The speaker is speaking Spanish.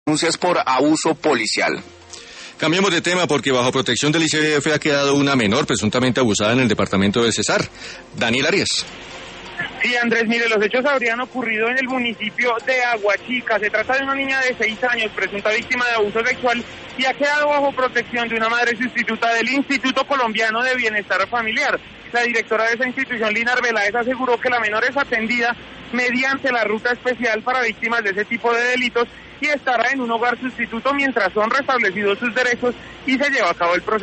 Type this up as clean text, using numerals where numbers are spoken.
denuncias por abuso policial. Cambiemos de tema porque bajo protección del ICBF ha quedado una menor presuntamente abusada en el departamento de Cesar. Daniel Arias. Sí, Andrés, mire, los hechos habrían ocurrido en el municipio de Aguachica. Se trata de una niña de 6 años, presunta víctima de abuso sexual, y ha quedado bajo protección de una madre sustituta del Instituto Colombiano de Bienestar Familiar. La directora de esa institución, Lina Arbeláez, aseguró que la menor es atendida mediante la ruta especial para víctimas de ese tipo de delitos y estará en un hogar sustituto mientras son restablecidos sus derechos y se lleva a cabo el proceso.